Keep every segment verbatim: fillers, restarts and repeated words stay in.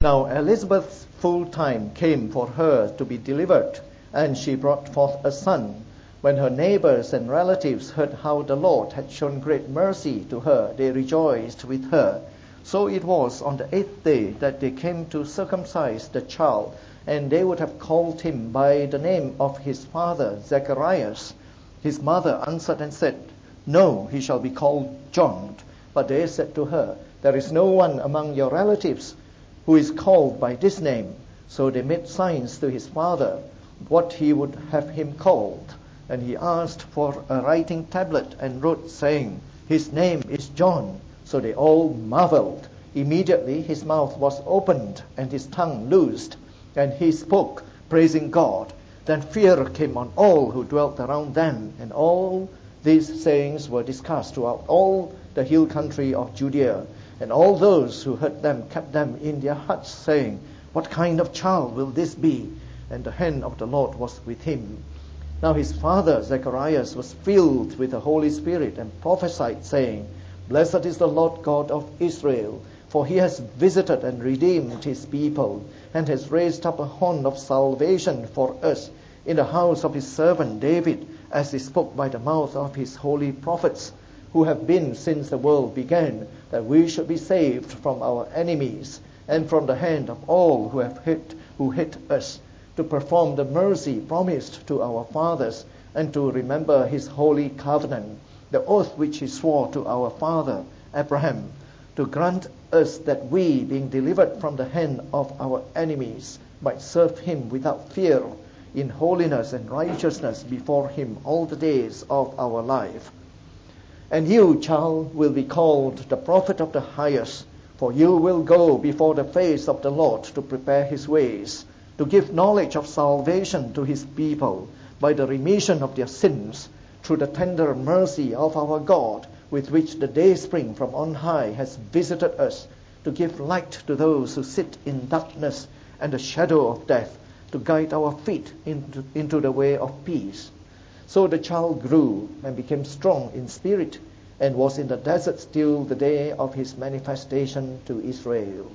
Now Elizabeth's full time came for her to be delivered, and she brought forth a son. When her neighbors and relatives heard how the Lord had shown great mercy to her, they rejoiced with her. So it was on the eighth day that they came to circumcise the child, and they would have called him by the name of his father, Zacharias. His mother answered and said, "No, he shall be called John." But they said to her, "There is no one among your relatives who is called by this name." So they made signs to his father what he would have him called. And he asked for a writing tablet and wrote, saying, "His name is John." So they all marveled. Immediately his mouth was opened and his tongue loosed, and he spoke, praising God. Then fear came on all who dwelt around them, and all these sayings were discussed throughout all the hill country of Judea. And all those who heard them kept them in their hearts, saying, "What kind of child will this be?" And the hand of the Lord was with him. Now his father Zacharias was filled with the Holy Spirit and prophesied, saying, "Blessed is the Lord God of Israel, for he has visited and redeemed his people, and has raised up a horn of salvation for us in the house of his servant David, as he spoke by the mouth of his holy prophets, who have been since the world began, that we should be saved from our enemies, and from the hand of all who have hate, who hate us, to perform the mercy promised to our fathers, and to remember his holy covenant, the oath which he swore to our father Abraham, to grant us that we, being delivered from the hand of our enemies, might serve him without fear, in holiness and righteousness before him all the days of our life. And you, child, will be called the prophet of the highest, for you will go before the face of the Lord to prepare his ways, to give knowledge of salvation to his people by the remission of their sins, through the tender mercy of our God, with which the dayspring from on high has visited us, to give light to those who sit in darkness and the shadow of death, to guide our feet into, into the way of peace. So the child grew and became strong in spirit, and was in the desert till the day of his manifestation to Israel.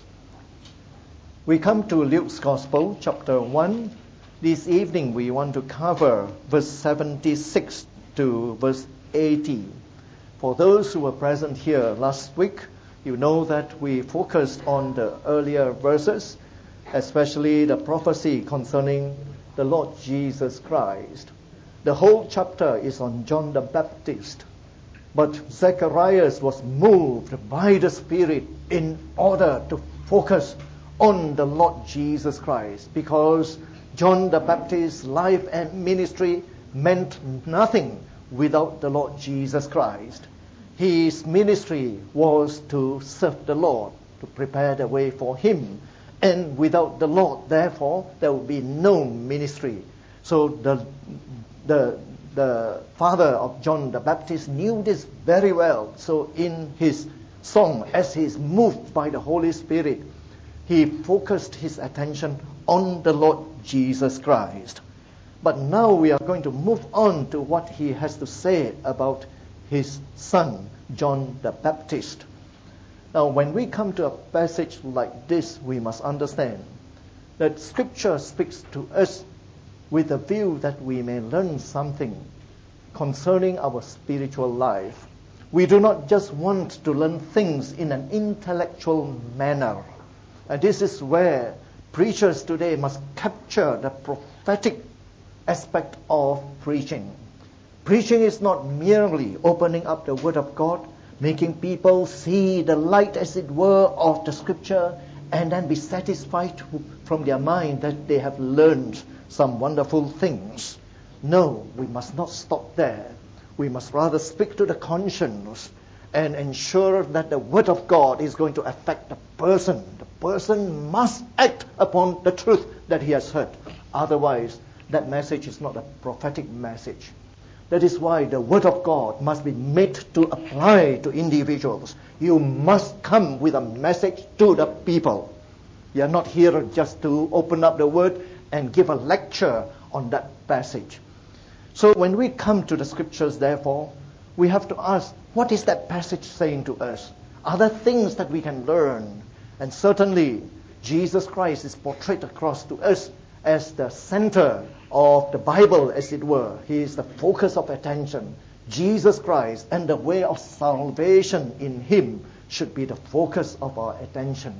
We come to Luke's Gospel, chapter one. This evening we want to cover verse seventy-six to verse eighty. For those who were present here last week, you know that we focused on the earlier verses, especially the prophecy concerning the Lord Jesus Christ. The whole chapter is on John the Baptist, but Zacharias was moved by the Spirit in order to focus on the Lord Jesus Christ, because John the Baptist's life and ministry meant nothing without the Lord Jesus Christ. His ministry was to serve the Lord, to prepare the way for him. And without the Lord, therefore, there would be no ministry. So the, the, the father of John the Baptist knew this very well. So in his song, as he is moved by the Holy Spirit, he focused his attention on the Lord Jesus Christ. But now we are going to move on to what he has to say about his son, John the Baptist. Now, when we come to a passage like this, we must understand that Scripture speaks to us with a view that we may learn something concerning our spiritual life. We do not just want to learn things in an intellectual manner. And this is where preachers today must capture the prophetic aspect of preaching. Preaching is not merely opening up the Word of God, making people see the light, as it were, of the Scripture, and then be satisfied from their mind that they have learned some wonderful things. No, we must not stop there. We must rather speak to the conscience and ensure that the Word of God is going to affect the person. The person must act upon the truth that he has heard. Otherwise, that message is not a prophetic message. That is why the Word of God must be made to apply to individuals. You must come with a message to the people. You are not here just to open up the Word and give a lecture on that passage. So when we come to the Scriptures, therefore, we have to ask, what is that passage saying to us? Are there things that we can learn? And certainly, Jesus Christ is portrayed across to us as the center of the Bible, as it were. He is the focus of attention. Jesus Christ and the way of salvation in Him should be the focus of our attention.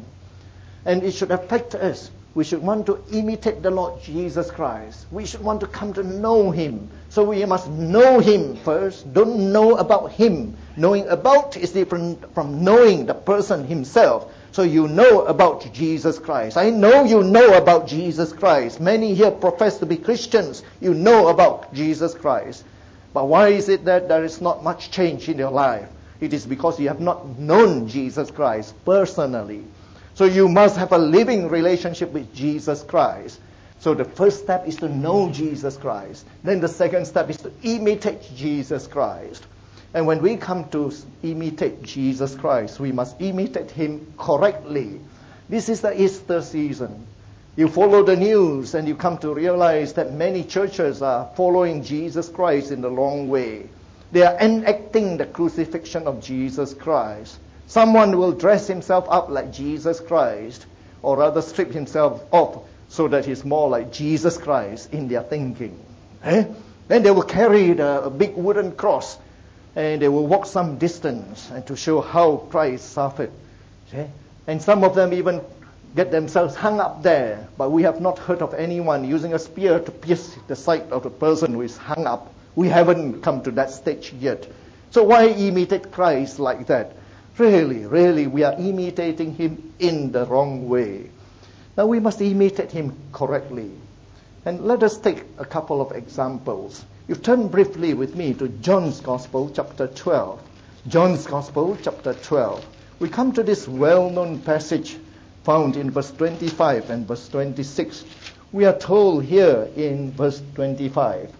And it should affect us. We should want to imitate the Lord Jesus Christ. We should want to come to know Him. So we must know Him first. Don't know about Him. Knowing about is different from knowing the person Himself. So you know about Jesus Christ. I know you know about Jesus Christ. Many here profess to be Christians. You know about Jesus Christ. But why is it that there is not much change in your life? It is because you have not known Jesus Christ personally. So you must have a living relationship with Jesus Christ. So the first step is to know Jesus Christ. Then the second step is to imitate Jesus Christ. And when we come to imitate Jesus Christ, we must imitate Him correctly. This is the Easter season. You follow the news and you come to realize that many churches are following Jesus Christ in the wrong way. They are enacting the crucifixion of Jesus Christ. Someone will dress himself up like Jesus Christ, or rather strip himself off so that he's more like Jesus Christ in their thinking. Eh? Then they will carry the, a big wooden cross and they will walk some distance and to show how Christ suffered. Eh? And some of them even get themselves hung up there, but we have not heard of anyone using a spear to pierce the side of the person who is hung up. We haven't come to that stage yet. So why imitate Christ like that? Really, really, we are imitating Him in the wrong way. Now we must imitate Him correctly. And let us take a couple of examples. You turn briefly with me to John's Gospel, chapter twelve. John's Gospel, chapter twelve. We come to this well-known passage found in verse twenty-five and verse twenty-six. We are told here in verse twenty-five,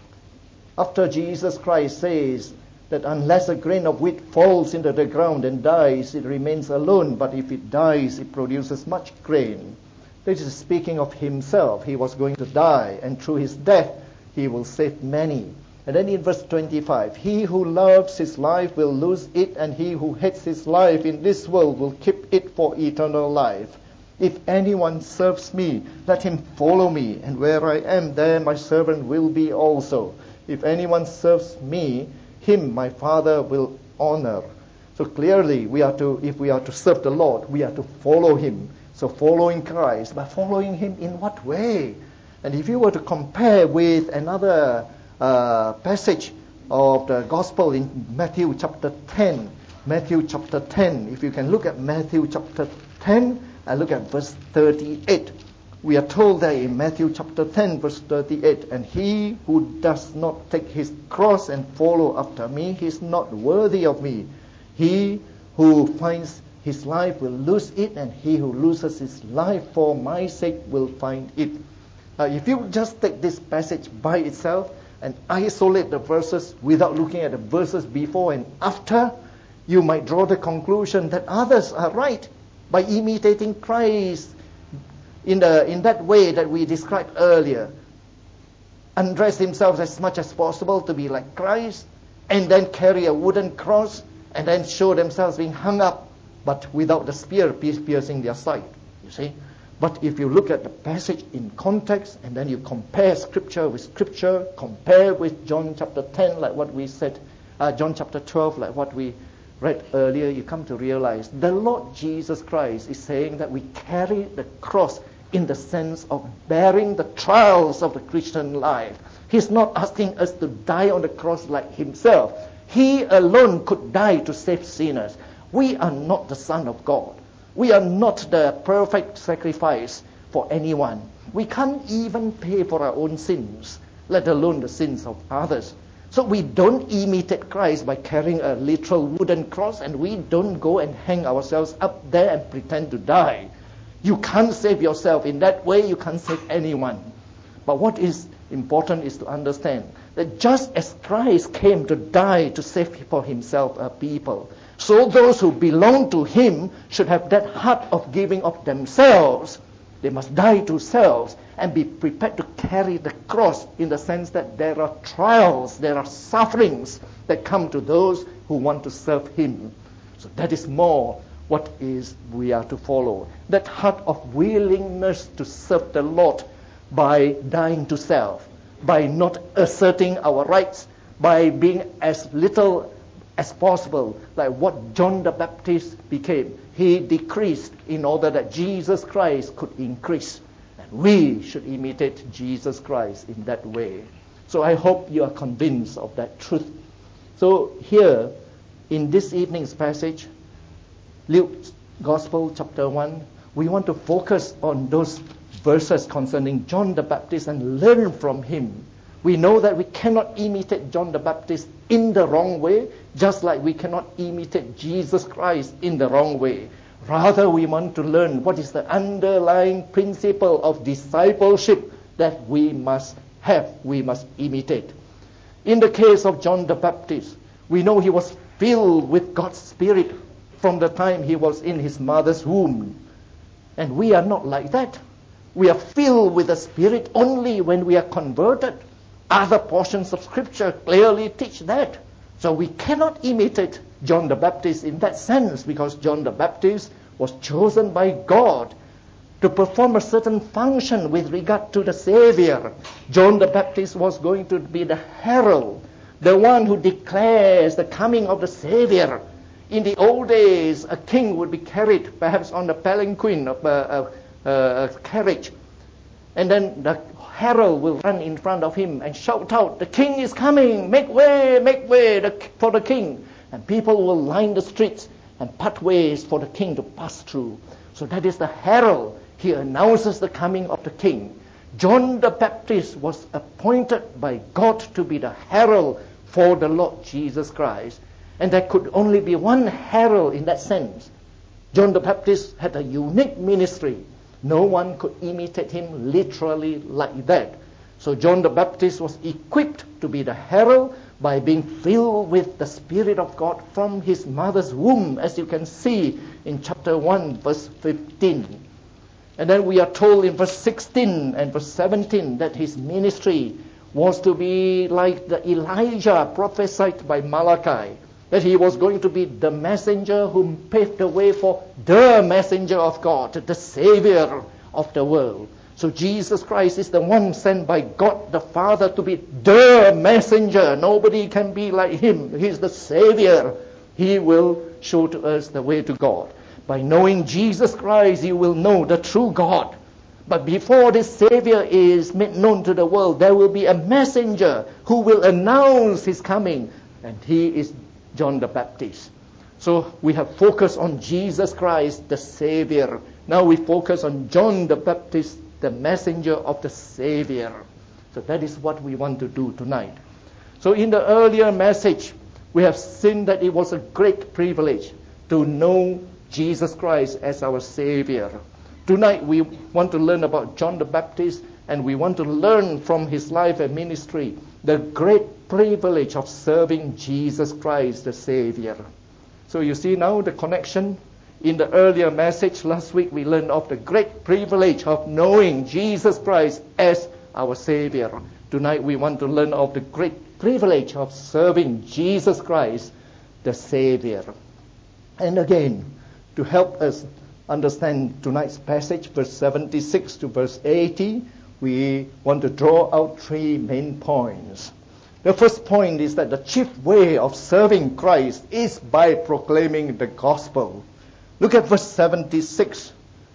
after Jesus Christ says that unless a grain of wheat falls into the ground and dies, it remains alone, but if it dies, it produces much grain. This is speaking of Himself. He was going to die, and through His death, He will save many. And then in verse twenty-five, he who loves his life will lose it, and he who hates his life in this world will keep it for eternal life. If anyone serves me, let him follow me, and where I am, there my servant will be also. If anyone serves me, him my Father will honor. So clearly, we are to, if we are to serve the Lord, we are to follow Him. So following Christ, but following Him in what way? And if you were to compare with another uh, passage of the Gospel in Matthew chapter ten, Matthew chapter ten, if you can look at Matthew chapter ten and look at verse thirty-eight. We are told there in Matthew chapter ten, verse thirty-eight, and he who does not take his cross and follow after me, he is not worthy of me. He who finds his life will lose it, and he who loses his life for my sake will find it. Now, if you just take this passage by itself and isolate the verses without looking at the verses before and after, you might draw the conclusion that others are right by imitating Christ in the in that way that we described earlier. Undress themselves as much as possible to be like Christ, and then carry a wooden cross, and then show themselves being hung up, but without the spear piercing their side. You see? But if you look at the passage in context, and then you compare Scripture with Scripture, compare with John chapter ten, like what we said, uh, John chapter twelve, like what we read earlier, you come to realize the Lord Jesus Christ is saying that we carry the cross in the sense of bearing the trials of the Christian life. He's not asking us to die on the cross like Himself. He alone could die to save sinners. We are not the Son of God. We are not the perfect sacrifice for anyone. We can't even pay for our own sins, let alone the sins of others. So we don't imitate Christ by carrying a literal wooden cross, and we don't go and hang ourselves up there and pretend to die. You can't save yourself in that way. You can't save anyone. But what is important is to understand that just as Christ came to die to save for Himself a people, so those who belong to Him should have that heart of giving of themselves. They must die to selves and be prepared to carry the cross, in the sense that there are trials, there are sufferings that come to those who want to serve Him. So that is more what is we are to follow. That heart of willingness to serve the Lord by dying to self, by not asserting our rights, by being as little as possible, like what John the Baptist became. He decreased in order that Jesus Christ could increase. And we should imitate Jesus Christ in that way. So I hope you are convinced of that truth. So here, in this evening's passage, Luke's Gospel, chapter one, we want to focus on those verses concerning John the Baptist and learn from him. We know that we cannot imitate John the Baptist in the wrong way, just like we cannot imitate Jesus Christ in the wrong way. Rather, we want to learn what is the underlying principle of discipleship that we must have, we must imitate. In the case of John the Baptist, we know he was filled with God's Spirit from the time he was in his mother's womb. And we are not like that. We are filled with the Spirit only when we are converted. Other portions of Scripture clearly teach that. So we cannot imitate John the Baptist in that sense, because John the Baptist was chosen by God to perform a certain function with regard to the Savior. John the Baptist was going to be the herald, the one who declares the coming of the Savior. In the old days, a king would be carried perhaps on a palanquin of a, a, a, a carriage. And then the herald will run in front of him and shout out, "The king is coming! Make way, make way for the king!" And people will line the streets and pathways for the king to pass through. So that is the herald. He announces the coming of the king. John the Baptist was appointed by God to be the herald for the Lord Jesus Christ. And there could only be one herald in that sense. John the Baptist had a unique ministry. No one could imitate him literally like that. So John the Baptist was equipped to be the herald by being filled with the Spirit of God from his mother's womb, as you can see in chapter one, verse fifteen. And then we are told in verse sixteen and verse seventeen that his ministry was to be like the Elijah prophesied by Malachi, that he was going to be the messenger who paved the way for the messenger of God, the Savior of the world. So Jesus Christ is the one sent by God the Father to be the messenger. Nobody can be like him. He's the Savior. He will show to us the way to God. By knowing Jesus Christ, you will know the true God. But before this Savior is made known to the world, there will be a messenger who will announce his coming. And he is John the Baptist. So we have focused on Jesus Christ, the Savior. Now we focus on John the Baptist, the messenger of the Savior. So that is what we want to do tonight. So in the earlier message, we have seen that it was a great privilege to know Jesus Christ as our Savior. Tonight we want to learn about John the Baptist, and we want to learn from his life and ministry the great privilege of serving Jesus Christ, the Savior. So you see now the connection. In the earlier message last week, we learned of the great privilege of knowing Jesus Christ as our Savior. Tonight we want to learn of the great privilege of serving Jesus Christ, the Savior. And again, to help us understand tonight's passage, verse seventy-six to verse eighty, we want to draw out three main points. The first point is that the chief way of serving Christ is by proclaiming the gospel. Look at verse seventy-six.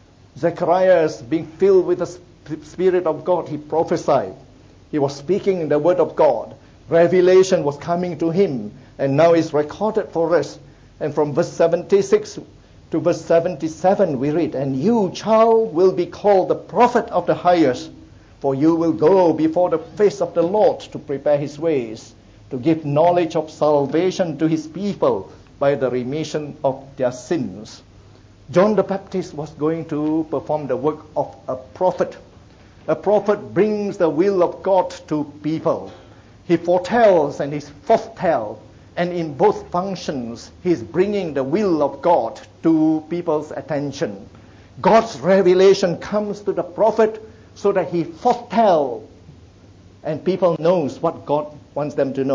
Zacharias, being filled with the Spirit of God, he prophesied. He was speaking in the word of God. Revelation was coming to him, and now it's recorded for us. And from verse seventy-six to verse seventy-seven we read, "And you, child, will be called the prophet of the highest, for you will go before the face of the Lord to prepare his ways, to give knowledge of salvation to his people by the remission of their sins." John the Baptist was going to perform the work of a prophet. A prophet brings the will of God to people. He foretells and he foretells. And in both functions, he's bringing the will of God to people's attention. God's revelation comes to the prophet so that he foretells, and people knows what God wants them to know.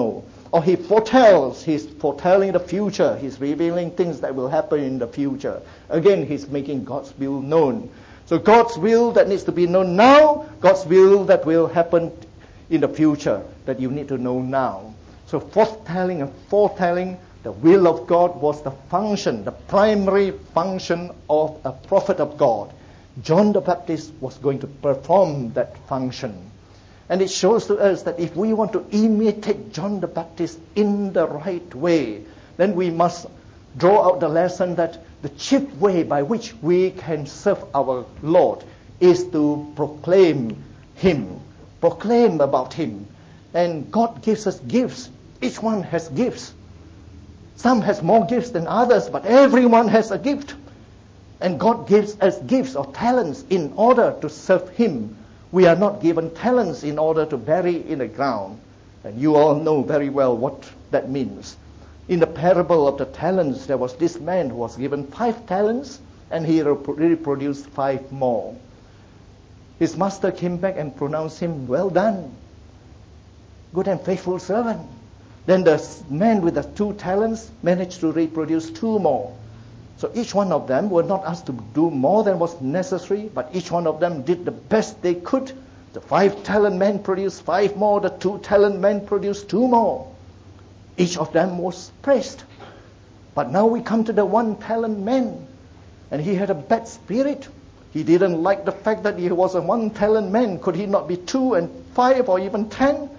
Or he foretells, he's foretelling the future, he's revealing things that will happen in the future. Again, he's making God's will known. So God's will that needs to be known now, God's will that will happen in the future that you need to know now. So foretelling and foretelling, the will of God was the function, the primary function of a prophet of God. John the Baptist was going to perform that function. And it shows to us that if we want to imitate John the Baptist in the right way, then we must draw out the lesson that the chief way by which we can serve our Lord is to proclaim Him, proclaim about Him. And God gives us gifts. Each one has gifts. Some has more gifts than others, but everyone has a gift. And God gives us gifts or talents in order to serve Him. We are not given talents in order to bury in the ground. And you all know very well what that means. In the parable of the talents, there was this man who was given five talents, and he reproduced five more. His master came back and pronounced him, "Well done, good and faithful servant." Then the man with the two talents managed to reproduce two more. So each one of them were not asked to do more than was necessary, but each one of them did the best they could. The five-talent man produced five more, the two-talent man produced two more. Each of them was praised. But now we come to the one-talent man, and he had a bad spirit. He didn't like the fact that he was a one-talent man. Could he not be two and five or even ten?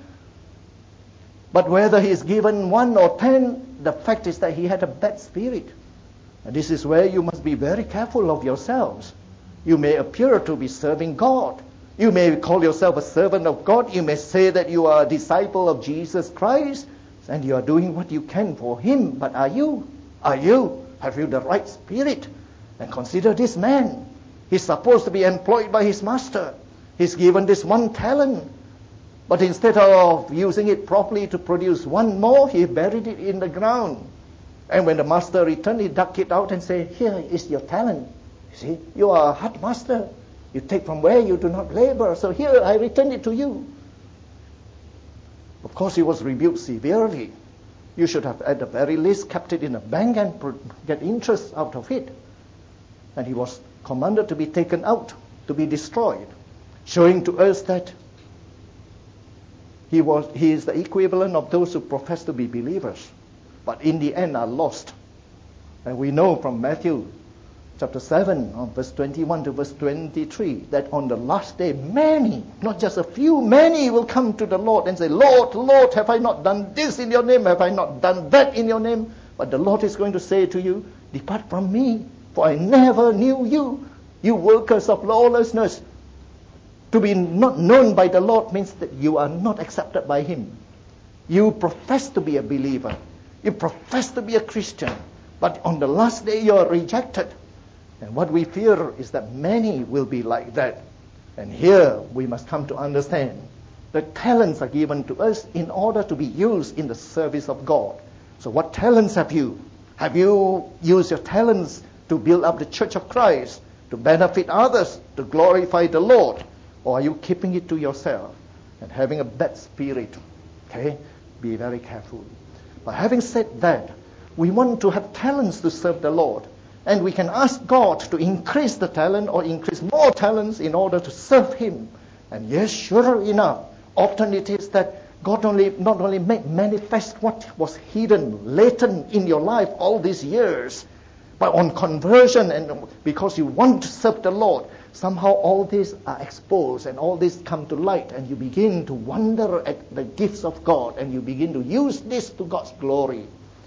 But whether he is given one or ten, the fact is that he had a bad spirit. And this is where you must be very careful of yourselves. You may appear to be serving God. You may call yourself a servant of God. You may say that you are a disciple of Jesus Christ and you are doing what you can for Him. But are you? Are you? Have you the right spirit? And consider this man. He's supposed to be employed by his master. He's given this one talent. But instead of using it properly to produce one more, he buried it in the ground. And when the master returned, he dug it out and said, "Here is your talent. You see, you are a hard master. You take from where you do not labor. So here, I return it to you." Of course, he was rebuked severely. You should have, at the very least, kept it in a bank and get interest out of it. And he was commanded to be taken out, to be destroyed, showing to us that he was he is the equivalent of those who profess to be believers, but in the end are lost. And we know from Matthew chapter seven, on verse twenty-one to verse twenty-three, that on the last day, many, not just a few, many will come to the Lord and say, "Lord, Lord, have I not done this in your name? Have I not done that in your name?" But the Lord is going to say to you, "Depart from me, for I never knew you, you workers of lawlessness." To be not known by the Lord means that you are not accepted by Him. You profess to be a believer. You profess to be a Christian. But on the last day you are rejected. And what we fear is that many will be like that. And here we must come to understand that talents are given to us in order to be used in the service of God. So what talents have you? Have you used your talents to build up the church of Christ, to benefit others, to glorify the Lord? Or are you keeping it to yourself and having a bad spirit? Okay? Be very careful. But having said that, we want to have talents to serve the Lord. And we can ask God to increase the talent or increase more talents in order to serve Him. And yes, sure enough, often it is that God only not only make manifest what was hidden, latent in your life all these years, but on conversion and because you want to serve the Lord, somehow all these are exposed and all this come to light, and you begin to wonder at the gifts of God and you begin to use this to God's glory.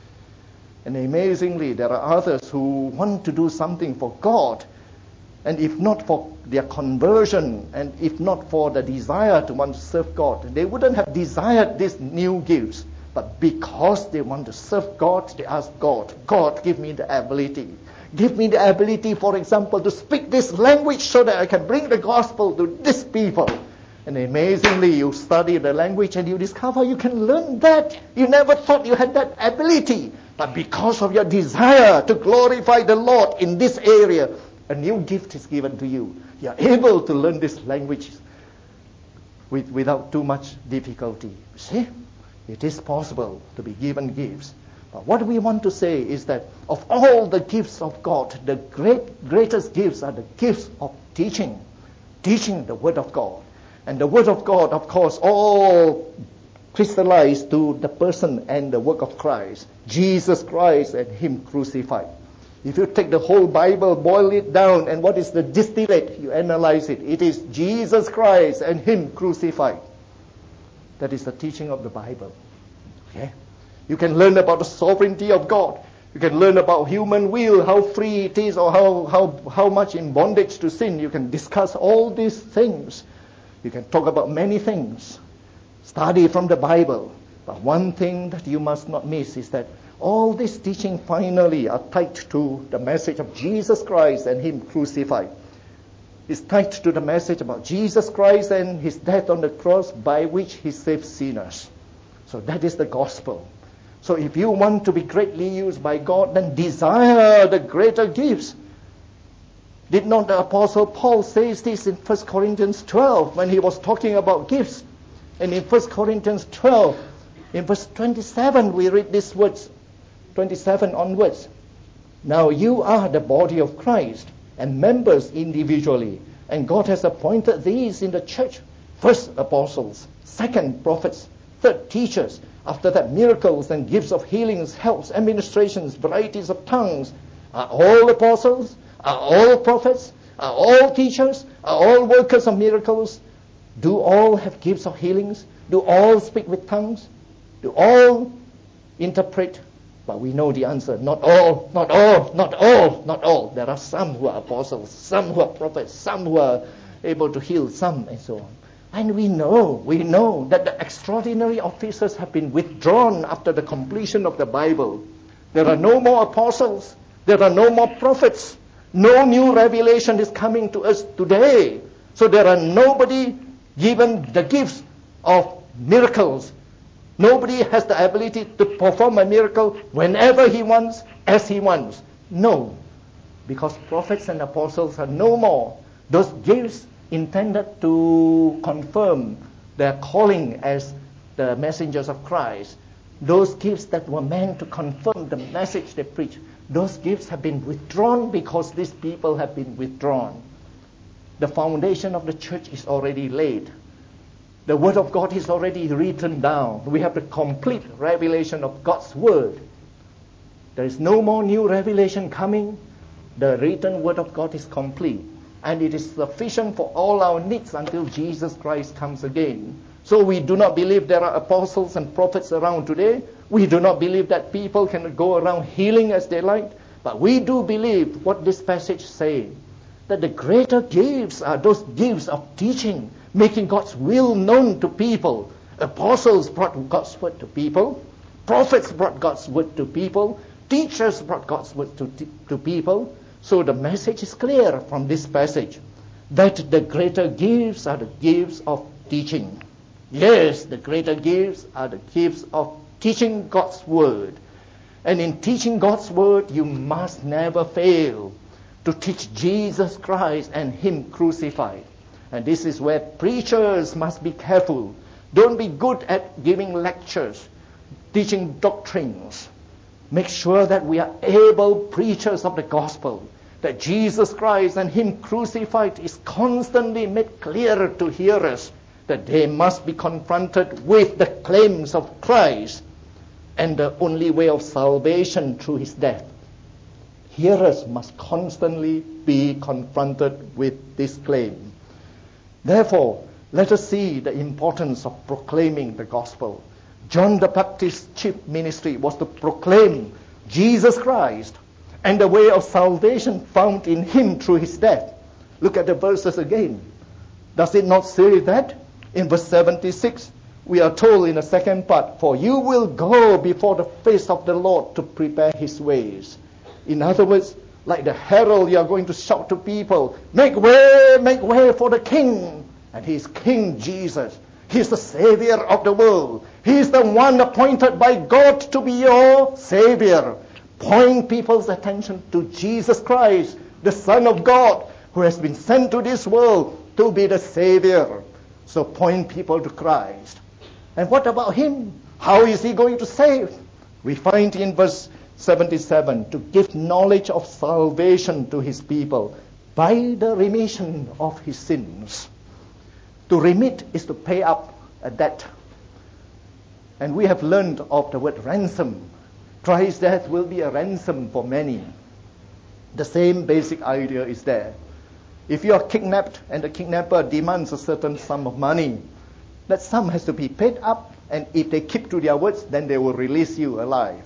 And amazingly, there are others who want to do something for God, and if not for their conversion and if not for the desire to want to serve God, they wouldn't have desired these new gifts. But because they want to serve God, they ask God, "God, give me the ability. Give me the ability, for example, to speak this language so that I can bring the gospel to these people." And amazingly, you study the language and you discover you can learn that. You never thought you had that ability. But because of your desire to glorify the Lord in this area, a new gift is given to you. You are able to learn this language with, without too much difficulty. See? It is possible to be given gifts. But what we want to say is that of all the gifts of God, the great, greatest gifts are the gifts of teaching. Teaching the Word of God. And the Word of God, of course, all crystallized to the person and the work of Christ. Jesus Christ and Him crucified. If you take the whole Bible, boil it down, and what is the distillate? You analyze it. It is Jesus Christ and Him crucified. That is the teaching of the Bible. Okay? You can learn about the sovereignty of God. You can learn about human will, how free it is, or how, how, how much in bondage to sin. You can discuss all these things. You can talk about many things. Study from the Bible. But one thing that you must not miss is that all this teaching finally are tied to the message of Jesus Christ and Him crucified. It's tied to the message about Jesus Christ and His death on the cross by which He saved sinners. So that is the gospel. So if you want to be greatly used by God, then desire the greater gifts. Did not the Apostle Paul say this in First Corinthians twelve when he was talking about gifts? And in First Corinthians twelve, in verse twenty-seven, we read these words, twenty-seven onwards. Now you are the body of Christ and members individually, and God has appointed these in the church. First, apostles. Second, prophets. Third, teachers. After that, miracles and gifts of healings, helps, administrations, varieties of tongues. Are all apostles? Are all prophets? Are all teachers? Are all workers of miracles? Do all have gifts of healings? Do all speak with tongues? Do all interpret? But we know the answer. Not all, not all, not all, not all. There are some who are apostles, some who are prophets, some who are able to heal, some and so on. And we know, we know that the extraordinary offices have been withdrawn after the completion of the Bible. There are no more apostles. There are no more prophets. No new revelation is coming to us today. So there are nobody given the gifts of miracles. Nobody has the ability to perform a miracle whenever he wants, as he wants. No. Because prophets and apostles are no more. Those gifts intended to confirm their calling as the messengers of Christ, those gifts that were meant to confirm the message they preach, those gifts have been withdrawn because these people have been withdrawn. The foundation of the church is already laid. The Word of God is already written down. We have the complete revelation of God's Word. There is no more new revelation coming. The written Word of God is complete. And it is sufficient for all our needs until Jesus Christ comes again. So we do not believe there are apostles and prophets around today. We do not believe that people can go around healing as they like. But we do believe what this passage says, that the greater gifts are those gifts of teaching, making God's will known to people. Apostles brought God's word to people. Prophets brought God's word to people. Teachers brought God's word to, to people. So the message is clear from this passage, that the greater gifts are the gifts of teaching. Yes, the greater gifts are the gifts of teaching God's word. And in teaching God's word, you must never fail to teach Jesus Christ and Him crucified. And this is where preachers must be careful. Don't be good at giving lectures, teaching doctrines. Make sure that we are able preachers of the gospel, that Jesus Christ and Him crucified is constantly made clearer to hearers, that they must be confronted with the claims of Christ and the only way of salvation through His death. Hearers must constantly be confronted with this claim. Therefore, let us see the importance of proclaiming the gospel. John the Baptist's chief ministry was to proclaim Jesus Christ and the way of salvation found in Him through His death. Look at the verses again. Does it not say that? In verse seventy-six, we are told in the second part, for you will go before the face of the Lord to prepare His ways. In other words, like the herald, you are going to shout to people, make way, make way for the King. And He is King Jesus. He is the Savior of the world. He is the one appointed by God to be your Savior. Point people's attention to Jesus Christ, the Son of God, who has been sent to this world to be the Savior. So point people to Christ. And what about Him? How is he going to save? We find in verse seventy-seven, to give knowledge of salvation to his people by the remission of his sins. To remit is to pay up a debt. And we have learned of the word ransom. Christ's death will be a ransom for many. The same basic idea is there. If you are kidnapped and the kidnapper demands a certain sum of money, that sum has to be paid up, and if they keep to their words, then they will release you alive.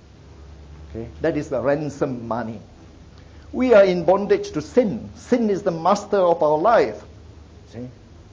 Okay? That is the ransom money. We are in bondage to sin. Sin is the master of our life. See?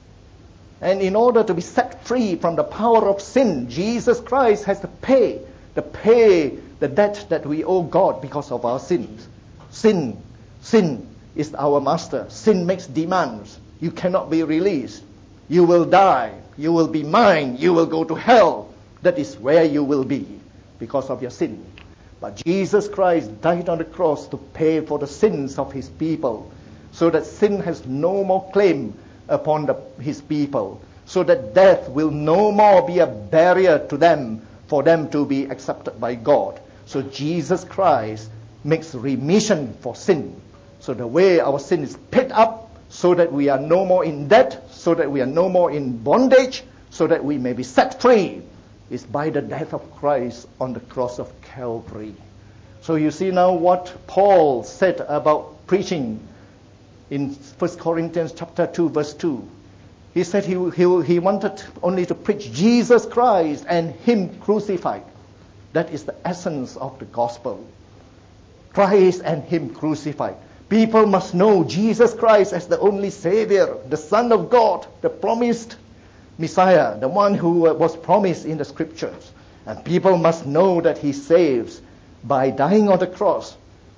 And in order to be set free from the power of sin, Jesus Christ has to pay, to pay the debt that we owe God because of our sins. Sin, sin is our master. Sin makes demands. You cannot be released. You will die. You will be mine. You will go to hell. That is where you will be because of your sin. But Jesus Christ died on the cross to pay for the sins of his people, so that sin has no more claim upon the, his people, so that death will no more be a barrier to them for them to be accepted by God. So Jesus Christ makes remission for sin. So the way our sin is paid up, so that we are no more in debt, so that we are no more in bondage, so that we may be set free, is by the death of Christ on the cross of Calvary. So you see now what Paul said about preaching in First Corinthians chapter two, verse two. He said he, he, he wanted only to preach Jesus Christ and him crucified. That is the essence of the gospel. Christ and him crucified. People must know Jesus Christ as the only Savior, the Son of God, the promised Messiah, the one who was promised in the Scriptures. And people must know that he saves by dying on the cross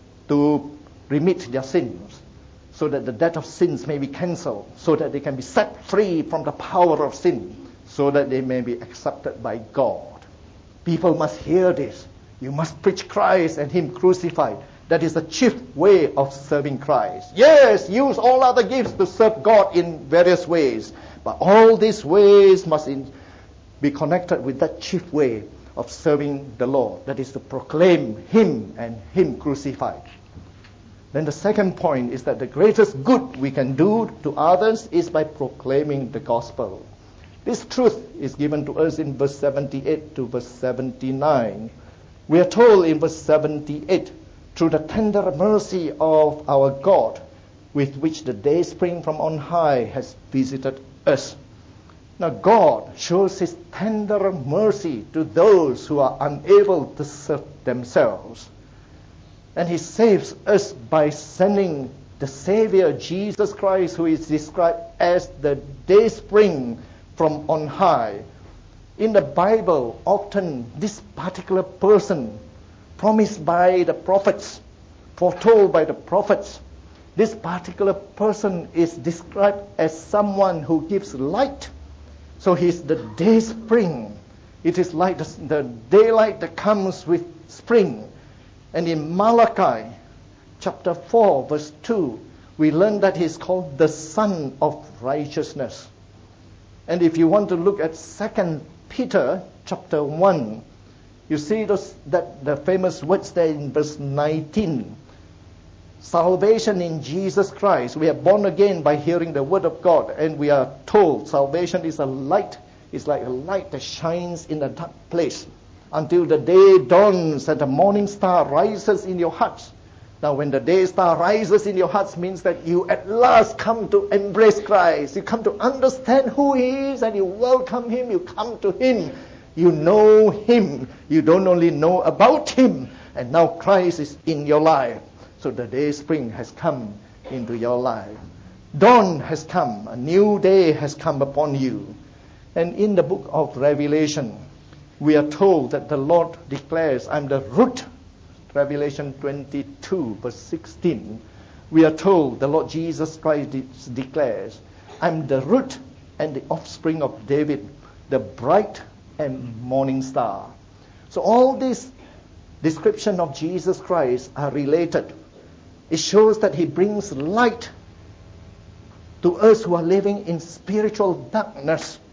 to remit their sins, so that the debt of sins may be cancelled, so that they can be set free from the power of sin, so that they may be accepted by God. People must hear this. You must preach Christ and him crucified. That is the chief way of serving Christ. Yes, use all other gifts to serve God in various ways, but all these ways must in, be connected with that chief way of serving the Lord. That is to proclaim him and him crucified. Then the second point is that the greatest good we can do to others is by proclaiming the gospel. This truth is given to us in verse seventy-eight to verse seventy-nine. We are told in verse seventy-eight, through the tender mercy of our God, with which the day spring from on high has visited us. Now God shows his tender mercy to those who are unable to serve themselves. And he saves us by sending the Savior, Jesus Christ, who is described as the day spring from on high. In the Bible, often this particular person, promised by the prophets, foretold by the prophets, this particular person is described as someone who gives light. So he's the day spring. It is like the, the daylight that comes with spring. And in Malachi chapter four, verse two, we learn that he's called the Son of Righteousness. And if you want to look at Second Peter chapter one, you see those, that the famous words there in verse nineteen. Salvation in Jesus Christ. We are born again by hearing the word of God, and we are told salvation is a light. It's like a light that shines in a dark place until the day dawns and the morning star rises in your hearts. Now when the day star rises in your hearts means that you at last come to embrace Christ. You come to understand who he is, and you welcome him. You come to him. You know him. You don't only know about him. And now Christ is in your life. So the day spring has come into your life. Dawn has come. A new day has come upon you. And in the book of Revelation, we are told that the Lord declares, I'm the root. Revelation twenty-two, verse sixteen. We are told the Lord Jesus Christ de- declares, I'm the root and the offspring of David, the bright and morning star. So all these descriptions of Jesus Christ are related. It shows that he brings light to us who are living in spiritual darkness.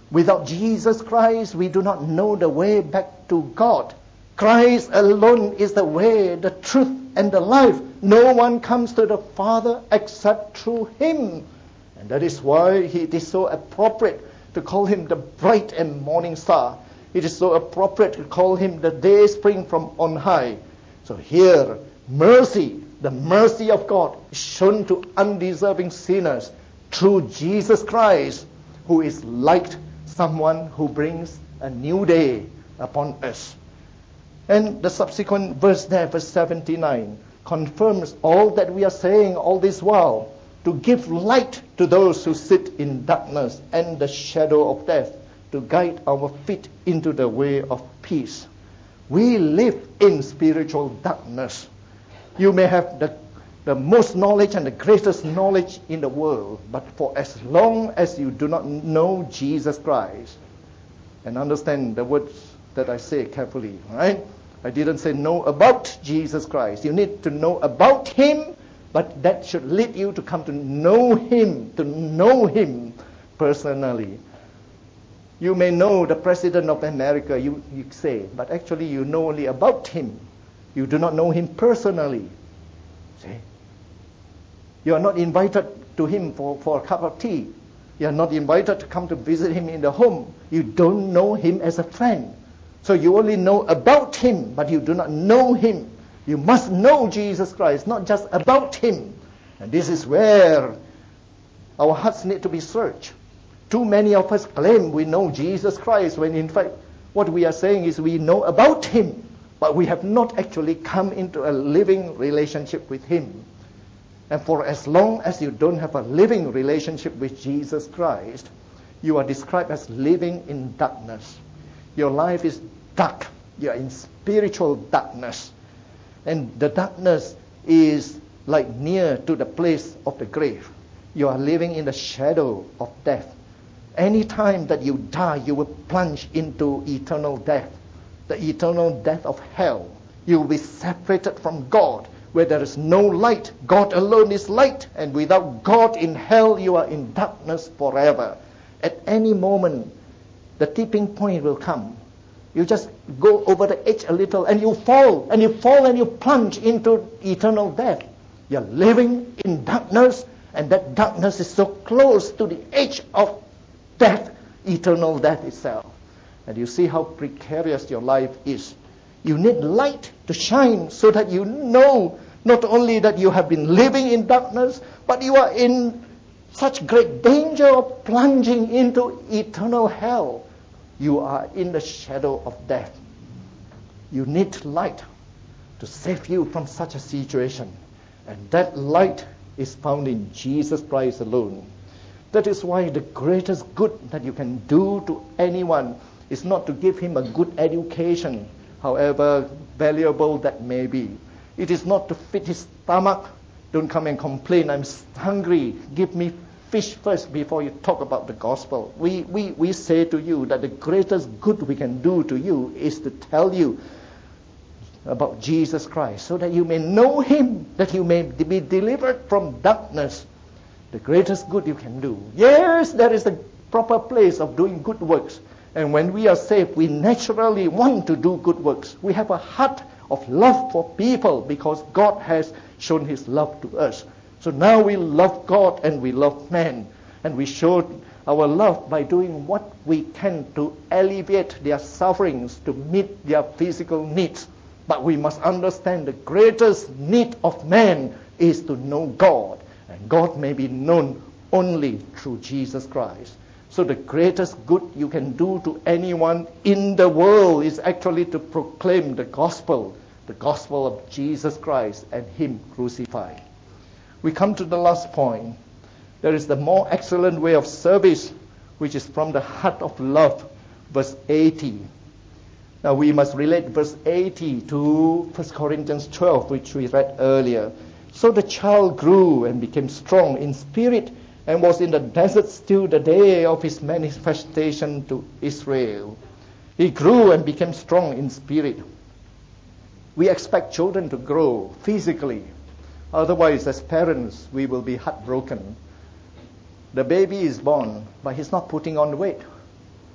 Without Jesus Christ, we do not know the way back to God. Christ alone is the way, the truth, and the life. No one comes to the Father except through him. And that is why it is so appropriate to call him the bright and morning star. It is so appropriate to call him the day spring from on high. So here, mercy, the mercy of God is shown to undeserving sinners through Jesus Christ, who is light, someone who brings a new day upon us. And the subsequent verse there, verse seventy-nine, confirms all that we are saying all this while, to give light to those who sit in darkness and the shadow of death, to guide our feet into the way of peace. We live in spiritual darkness. You may have the, the most knowledge and the greatest knowledge in the world, but for as long as you do not know Jesus Christ, and understand the words that I say carefully, right? I didn't say know about Jesus Christ. You need to know about him, but that should lead you to come to know him, to know him personally. You may know the President of America, you, you say, but actually you know only about him. You do not know him personally. See? You are not invited to him for, for a cup of tea. You are not invited to come to visit him in the home. You don't know him as a friend. So you only know about him, but you do not know him. You must know Jesus Christ, not just about him. And this is where our hearts need to be searched. Too many of us claim we know Jesus Christ, when in fact what we are saying is we know about him, but we have not actually come into a living relationship with him. And for as long as you don't have a living relationship with Jesus Christ, you are described as living in darkness. Your life is dark. You are in spiritual darkness. And the darkness is like near to the place of the grave. You are living in the shadow of death. Any time that you die, you will plunge into eternal death, the eternal death of hell. You will be separated from God, where there is no light. God alone is light, and without God in hell, you are in darkness forever. At any moment, the tipping point will come. You just go over the edge a little, and you fall, and you fall, and you plunge into eternal death. You're living in darkness, and that darkness is so close to the edge of death, eternal death itself. And you see how precarious your life is. You need light to shine so that you know not only that you have been living in darkness, but you are in such great danger of plunging into eternal hell. You are in the shadow of death. You need light to save you from such a situation. And that light is found in Jesus Christ alone. That is why the greatest good that you can do to anyone is not to give him a good education, however valuable that may be. It is not to fit his stomach. Don't come and complain, I'm hungry. Give me fish first before you talk about the gospel. We, we, we say to you that the greatest good we can do to you is to tell you about Jesus Christ, so that you may know him, that you may be delivered from darkness. The greatest good you can do. Yes, there is a proper place of doing good works. And when we are saved, we naturally want to do good works. We have a heart of love for people because God has shown his love to us. So now we love God and we love man. And we show our love by doing what we can to alleviate their sufferings, to meet their physical needs. But we must understand the greatest need of man is to know God. And God may be known only through Jesus Christ. So the greatest good you can do to anyone in the world is actually to proclaim the gospel, the gospel of Jesus Christ and him crucified. We come to the last point. There is the more excellent way of service, which is from the heart of love, verse eighty. Now we must relate verse eighty to First Corinthians twelve, which we read earlier. So the child grew and became strong in spirit and was in the desert still the day of his manifestation to Israel. He grew and became strong in spirit. We expect children to grow physically. Otherwise, as parents, we will be heartbroken. The baby is born, but he's not putting on weight.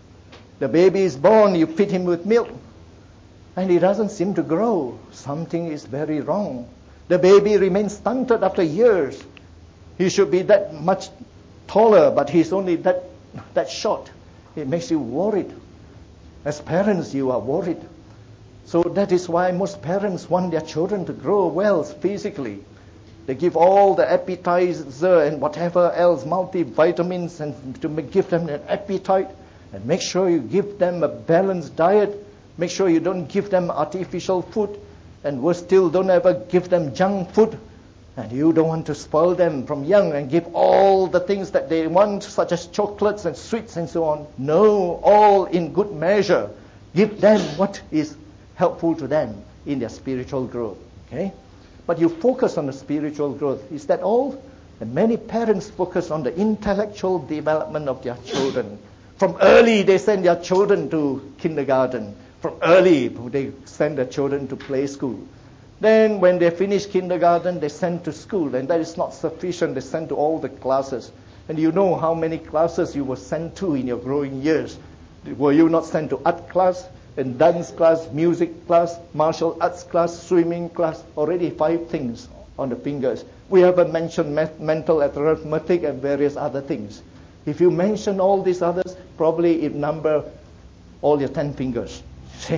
The baby is born, you feed him with milk, and he doesn't seem to grow. Something is very wrong. The baby remains stunted after years. He should be that much taller, but he's only that, that short. It makes you worried. As parents, you are worried. So that is why most parents want their children to grow well physically. They give all the appetizer and whatever else, multivitamins, and to give them an appetite. And make sure you give them a balanced diet. Make sure you don't give them artificial food. And worse still, don't ever give them junk food. And you don't want to spoil them from young and give all the things that they want, such as chocolates and sweets and so on. No, all in good measure. Give them what is helpful to them in their spiritual growth. Okay? But you focus on the spiritual growth. Is that all? And many parents focus on the intellectual development of their children. From early, they send their children to kindergarten. From early, they send their children to play school. Then when they finish kindergarten, they send to school. And that is not sufficient. They send to all the classes. And you know how many classes you were sent to in your growing years. Were you not sent to art class, and dance class, music class, martial arts class, swimming class? Already five things on the fingers. We haven't mentioned math, mental arithmetic and various other things. If you mention all these others, probably it number all your ten fingers. See?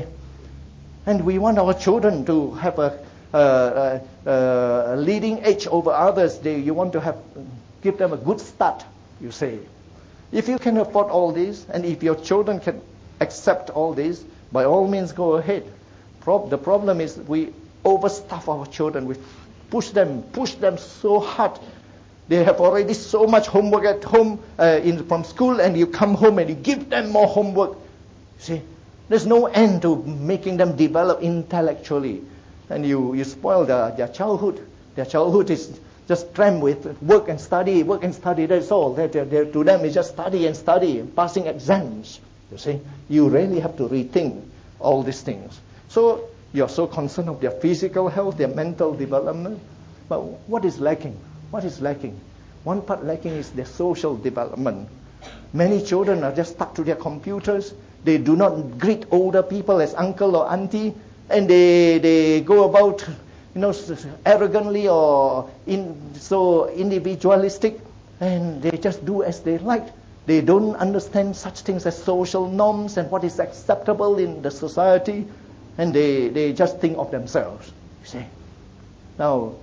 And we want our children to have a, a, a, a leading edge over others. They, you want to have give them a good start, you say. If you can afford all this, and if your children can accept all this, by all means go ahead. Pro- the problem is we overstuff our children. We push them, push them so hard. They have already so much homework at home uh, in, from school, and you come home and you give them more homework. See, there's no end to making them develop intellectually. And you, you spoil their, their childhood. Their childhood is just crammed with work and study, work and study, that's all. They're, they're, to them, it's just study and study, and passing exams. You see, you really have to rethink all these things. So you're so concerned of their physical health, their mental development. But what is lacking? What is lacking? One part lacking is their social development. Many children are just stuck to their computers. They do not greet older people as uncle or auntie, and they they go about, you know, arrogantly or in so individualistic, and they just do as they like. They don't understand such things as social norms and what is acceptable in the society, and they, they just think of themselves. You see? Now,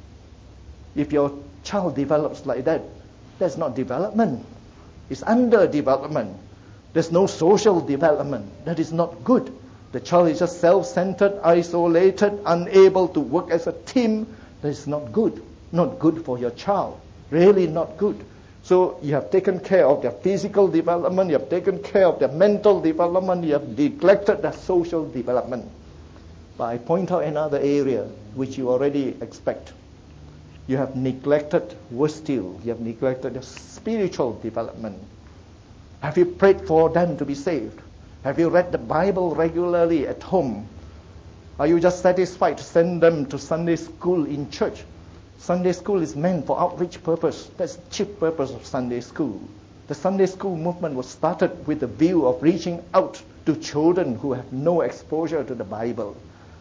if your child develops like that, that's not development. It's underdevelopment. There's no social development. That is not good. The child is just self-centered, isolated, unable to work as a team. That is not good. Not good for your child. Really not good. So you have taken care of their physical development, you have taken care of their mental development, you have neglected their social development. But I point out another area which you already expect. You have neglected, worse still, you have neglected their spiritual development. Have you prayed for them to be saved? Have you read the Bible regularly at home? Are you just satisfied to send them to Sunday school in church? Sunday school is meant for outreach purpose. That's the chief purpose of Sunday school. The Sunday school movement was started with the view of reaching out to children who have no exposure to the Bible.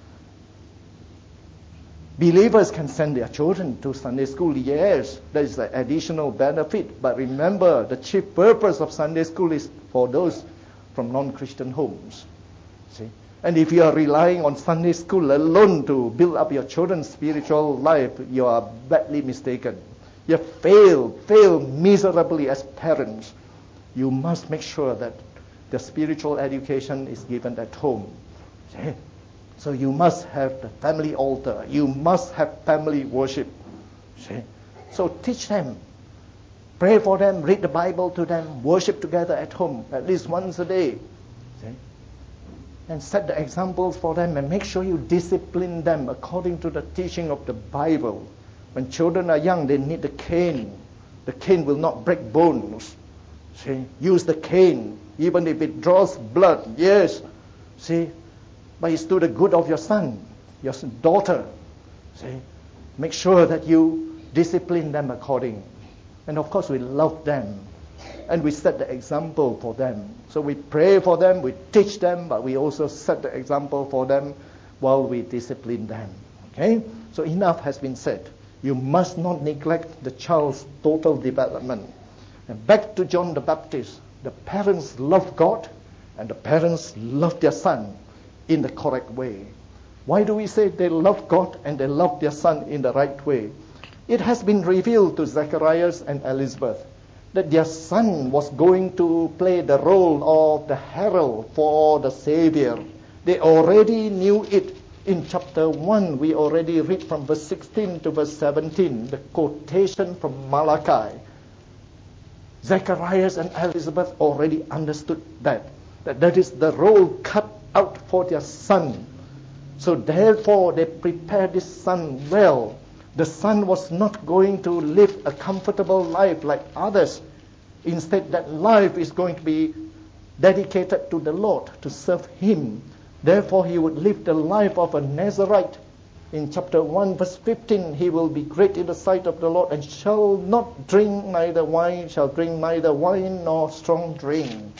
Believers can send their children to Sunday school, yes, that is an additional benefit. But remember, the chief purpose of Sunday school is for those from non-Christian homes. See? And if you are relying on Sunday school alone to build up your children's spiritual life, you are badly mistaken. You have failed, failed miserably as parents. You must make sure that the spiritual education is given at home. See? So you must have the family altar. You must have family worship. See? So teach them. Pray for them, read the Bible to them, worship together at home at least once a day. See? And set the examples for them and make sure you discipline them according to the teaching of the Bible. When children are young, they need the cane. The cane will not break bones. See? Use the cane, even if it draws blood. Yes. See? But it's to the good of your son, your daughter. See? Make sure that you discipline them according. And of course, we love them. And we set the example for them. So we pray for them, we teach them, but we also set the example for them while we discipline them. Okay? So enough has been said. You must not neglect the child's total development. And back to John the Baptist, the parents love God and the parents love their son in the correct way. Why do we say they love God and they love their son in the right way? It has been revealed to Zacharias and Elizabeth that their son was going to play the role of the herald for the Savior. They already knew it. In chapter one, we already read from verse sixteen to verse seventeen, the quotation from Malachi. Zacharias and Elizabeth already understood that, that that is the role cut out for their son. So therefore, they prepared this son well. The son was not going to live a comfortable life like others. Instead, that life is going to be dedicated to the Lord, to serve Him. Therefore, he would live the life of a Nazarite. In chapter one, verse fifteen, he will be great in the sight of the Lord and shall not drink neither wine, shall drink neither wine nor strong drink.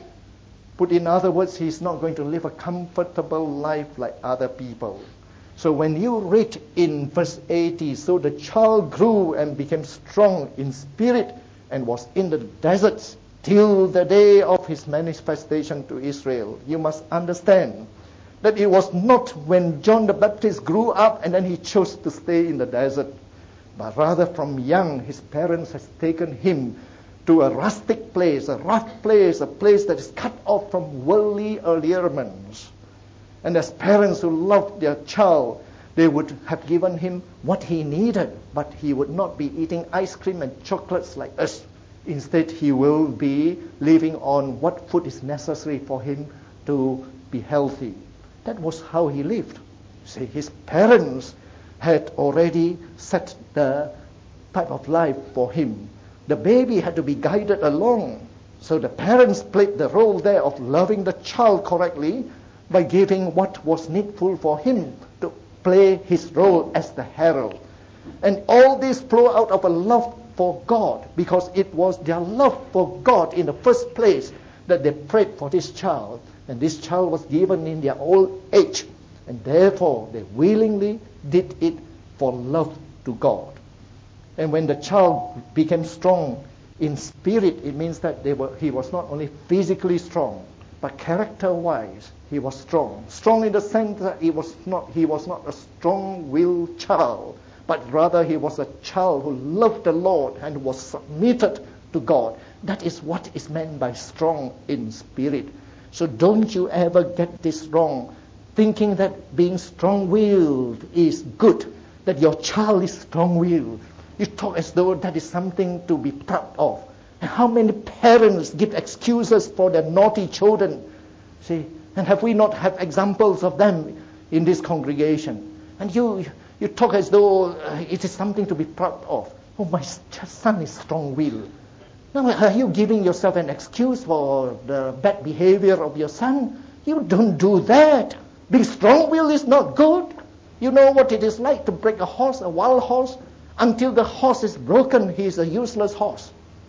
Put in other words, he's not going to live a comfortable life like other people. So when you read in verse eighty, so the child grew and became strong in spirit and was in the deserts till the day of his manifestation to Israel. You must understand that it was not when John the Baptist grew up and then he chose to stay in the desert, but rather from young his parents has taken him to a rustic place, a rough place, a place that is cut off from worldly allurements. And as parents who loved their child, they would have given him what he needed, but he would not be eating ice cream and chocolates like us. Instead, he will be living on what food is necessary for him to be healthy. That was how he lived. See, his parents had already set the type of life for him. The baby had to be guided along. So the parents played the role there of loving the child correctly by giving what was needful for him to play his role as the herald. And all this flow out of a love for God, because it was their love for God in the first place that they prayed for this child. And this child was given in their old age. And therefore, they willingly did it for love to God. And when the child became strong in spirit, it means that they were, he was not only physically strong, but character-wise, he was strong. Strong in the sense that he was not, he was not a strong-willed child, but rather he was a child who loved the Lord and was submitted to God. That is what is meant by strong in spirit. So don't you ever get this wrong, thinking that being strong-willed is good, that your child is strong-willed. You talk as though that is something to be proud of. And how many parents give excuses for their naughty children? See, and have we not have examples of them in this congregation? And you you talk as though uh, it is something to be proud of. Oh, my son is strong-willed. Now, are you giving yourself an excuse for the bad behavior of your son? You don't do that. Being strong-willed is not good. You know what it is like to break a horse, a wild horse? Until the horse is broken, he is a useless horse.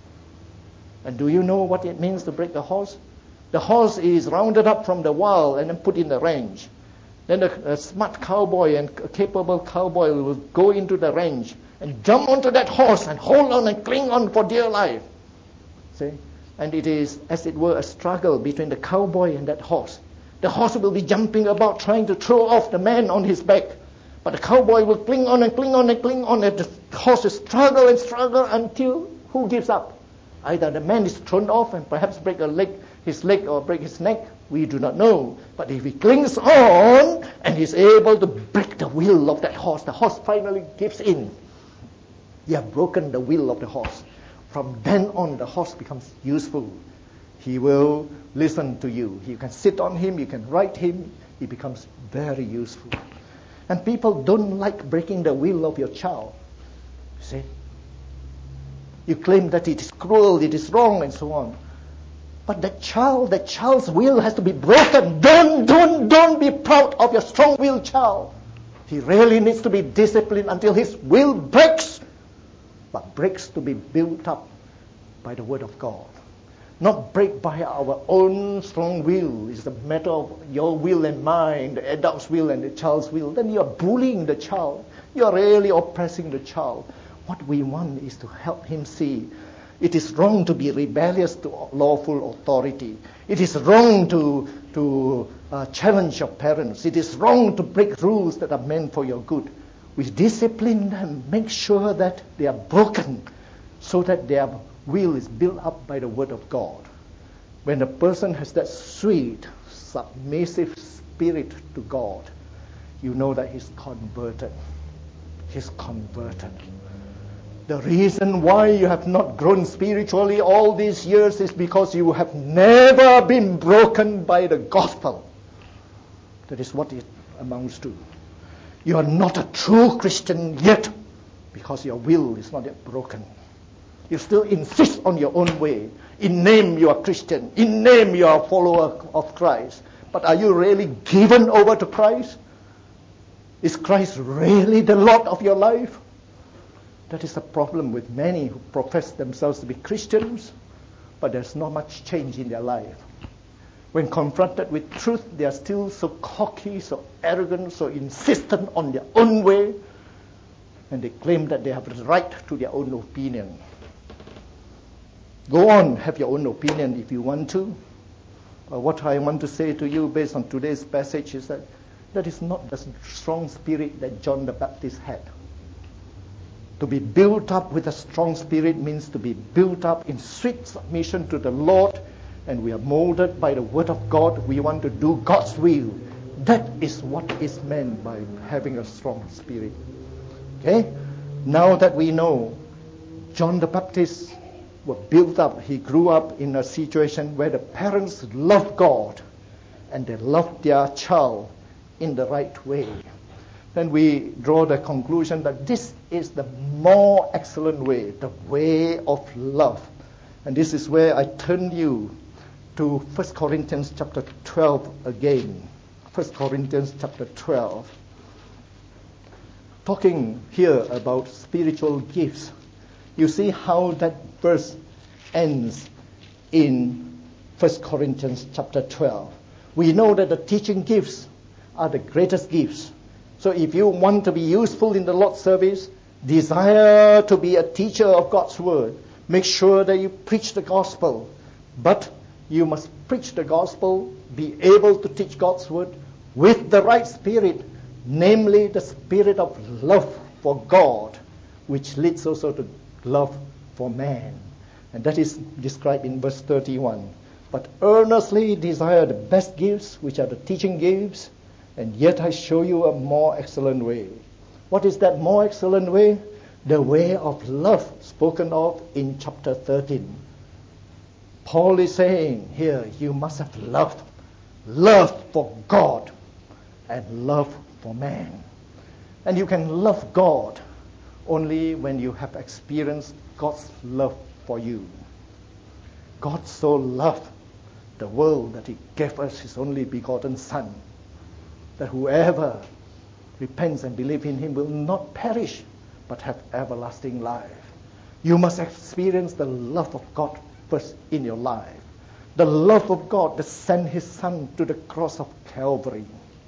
And do you know what it means to break a horse? The horse is rounded up from the wild and then put in the range. Then a, a smart cowboy and a capable cowboy will go into the range and jump onto that horse and hold on and cling on for dear life. See? And it is, as it were, a struggle between the cowboy and that horse. The horse will be jumping about trying to throw off the man on his back. But the cowboy will cling on and cling on and cling on, and the horse will struggle and struggle until who gives up? Either the man is thrown off and perhaps break a leg, his leg or break his neck, we do not know. But if he clings on and is able to break the will of that horse, the horse finally gives in. You have broken the will of the horse. From then on, the horse becomes useful. He will listen to you. You can sit on him, you can ride him. He becomes very useful. And people don't like breaking the will of your child. See? You claim that it is cruel, it is wrong, and so on. But that child, that child's will has to be broken. Don't, don't, don't be proud of your strong-willed child. He really needs to be disciplined until his will breaks. But breaks to be built up by the word of God. Not break by our own strong will. It's a matter of your will and mine, the adult's will and the child's will. Then you're bullying the child. You're really oppressing the child. What we want is to help him see it is wrong to be rebellious to lawful authority. It is wrong to, to uh, challenge your parents. It is wrong to break rules that are meant for your good. We discipline them, make sure that they are broken so that their will is built up by the word of God. When a person has that sweet, submissive spirit to God, you know that he's converted. He's converted. The reason why you have not grown spiritually all these years is because you have never been broken by the gospel. That is what it amounts to. You are not a true Christian yet because your will is not yet broken. You still insist on your own way. In name you are Christian. In name you are a follower of Christ. But are you really given over to Christ? Is Christ really the Lord of your life? That is a problem with many who profess themselves to be Christians, but there's not much change in their life. When confronted with truth, they are still so cocky, so arrogant, so insistent on their own way, and they claim that they have the right to their own opinion. Go on, have your own opinion if you want to. But what I want to say to you based on today's passage is that that is not the strong spirit that John the Baptist had. To be built up with a strong spirit means to be built up in sweet submission to the Lord, and we are molded by the word of God. We want to do God's will. That is what is meant by having a strong spirit. Okay? Now that we know John the Baptist was built up, he grew up in a situation where the parents loved God and they loved their child in the right way. Then we draw the conclusion that this is the more excellent way, the way of love. And this is where I turn you to First Corinthians chapter twelve again. First Corinthians chapter twelve. Talking here about spiritual gifts. You see how that verse ends in First Corinthians chapter twelve. We know that the teaching gifts are the greatest gifts. So if you want to be useful in the Lord's service, desire to be a teacher of God's word, make sure that you preach the gospel. But you must preach the gospel, be able to teach God's word with the right spirit, namely the spirit of love for God, which leads also to love for man. And that is described in verse thirty-one. But earnestly desire the best gifts, which are the teaching gifts, and yet I show you a more excellent way. What is that more excellent way? The way of love spoken of in chapter thirteen. Paul is saying here, you must have love. Love for God and love for man. And you can love God only when you have experienced God's love for you. God so loved the world that he gave us his only begotten Son, that whoever repents and believes in him will not perish, but have everlasting life. You must experience the love of God first in your life. The love of God that sent his Son to the cross of Calvary.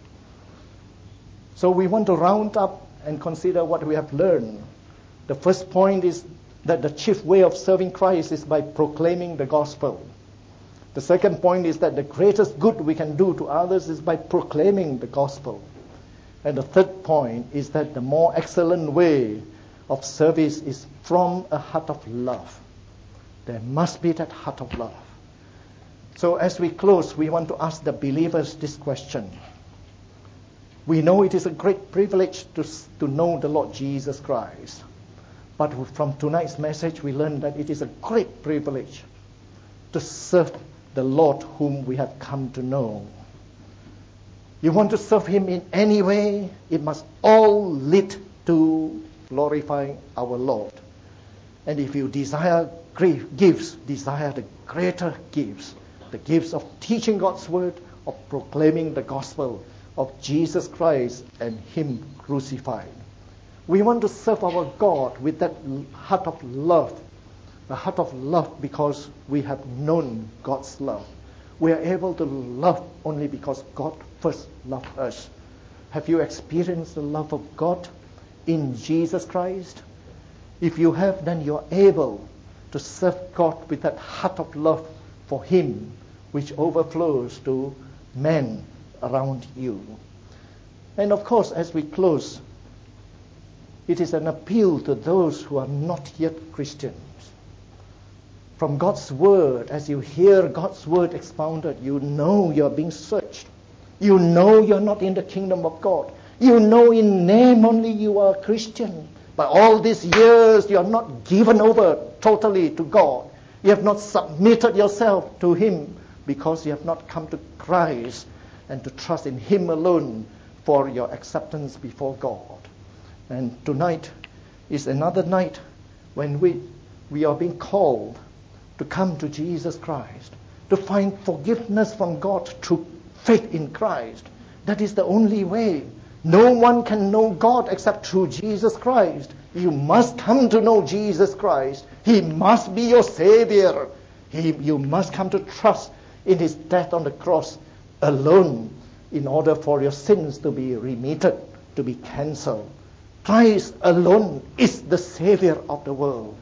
So we want to round up and consider what we have learned. The first point is that the chief way of serving Christ is by proclaiming the gospel. The second point is that the greatest good we can do to others is by proclaiming the gospel. And the third point is that the more excellent way of service is from a heart of love. There must be that heart of love. So as we close, we want to ask the believers this question. We know it is a great privilege to, to know the Lord Jesus Christ. But from tonight's message, we learn that it is a great privilege to serve the Lord whom we have come to know. You want to serve him in any way, it must all lead to glorifying our Lord. And if you desire great gifts, desire the greater gifts, the gifts of teaching God's word, of proclaiming the gospel of Jesus Christ and him crucified. We want to serve our God with that heart of love, a heart of love because we have known God's love. We are able to love only because God first loved us. Have you experienced the love of God in Jesus Christ? If you have, then you are able to serve God with that heart of love for Him, which overflows to men around you. And of course, as we close, it is an appeal to those who are not yet Christians. From God's Word, as you hear God's Word expounded, you know you're being searched. You know you're not in the kingdom of God. You know in name only you are a Christian. But all these years you are not given over totally to God. You have not submitted yourself to Him because you have not come to Christ and to trust in Him alone for your acceptance before God. And tonight is another night when we, we are being called to come to Jesus Christ, to find forgiveness from God through faith in Christ. That is the only way. No one can know God except through Jesus Christ. You must come to know Jesus Christ. He must be your Savior. He, you must come to trust in His death on the cross alone in order for your sins to be remitted, to be cancelled. Christ alone is the Savior of the world.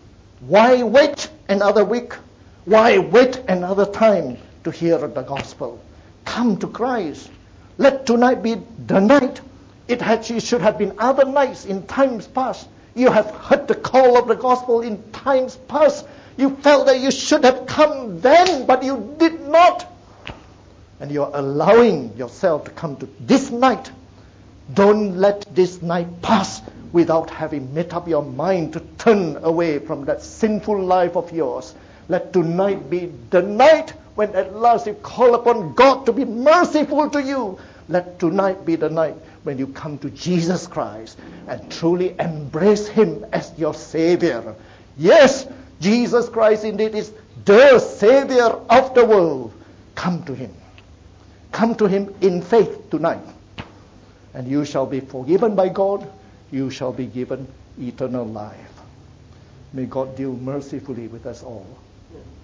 Why wait another week? Why wait another time to hear the gospel? Come to Christ. Let tonight be the night. It, had, it should have been other nights in times past. You have heard the call of the gospel in times past. You felt that you should have come then, but you did not. And you are allowing yourself to come to this night. Don't let this night pass without having made up your mind to turn away from that sinful life of yours. Let tonight be the night when at last you call upon God to be merciful to you. Let tonight be the night when you come to Jesus Christ and truly embrace Him as your Savior. Yes, Jesus Christ indeed is the Savior of the world. Come to Him. Come to Him in faith tonight. And you shall be forgiven by God. You shall be given eternal life. May God deal mercifully with us all.